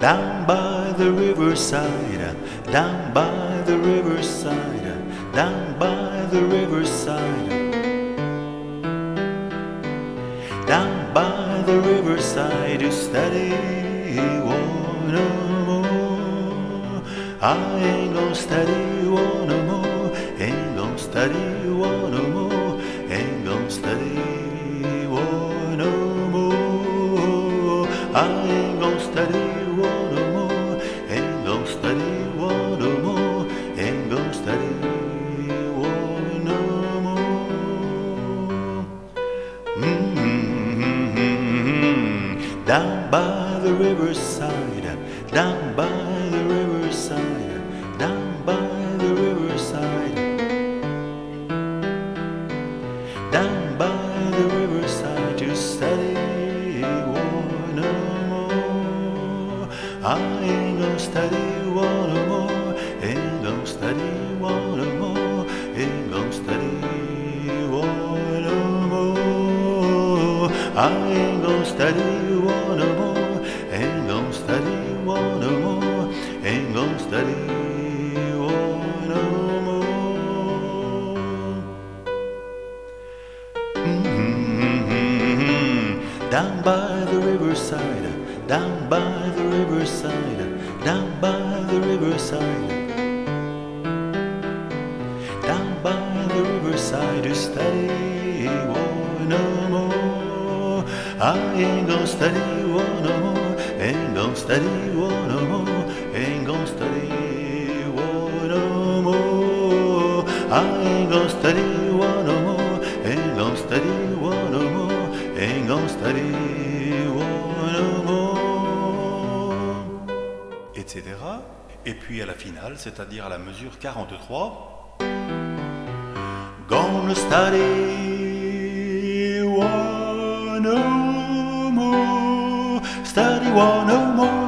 down by the riverside, down by the riverside, down by the riverside, down by the riverside to study war no more. I ain't gonna study war no more, ain't gonna study war no more, ain't gonna study war no more. I ain't gonna study war no more, ain't gonna study war no more, ain't gonna study war no more. Down by the riverside, down by the riverside, down by the riverside, down by the riverside to study war no more. I ain't gonna study war no more, ain't gonna study war no more, ain't gonna study war no more. I ain't gonna study war no more, ain't gonna study war no more, ain't gonna study war no more. Down by the riverside, down by the riverside, down by the riverside, down by the riverside to study war no more. I ain't gonna study war no more, ain't gonna study war no more, ain't gonna study war no more. I ain't gonna study war no more, ain't gonna study war no more, ain't gonna study war no more, etc. Et puis à la finale, c'est-à-dire à la mesure 43, gonna study war no more, study war no more.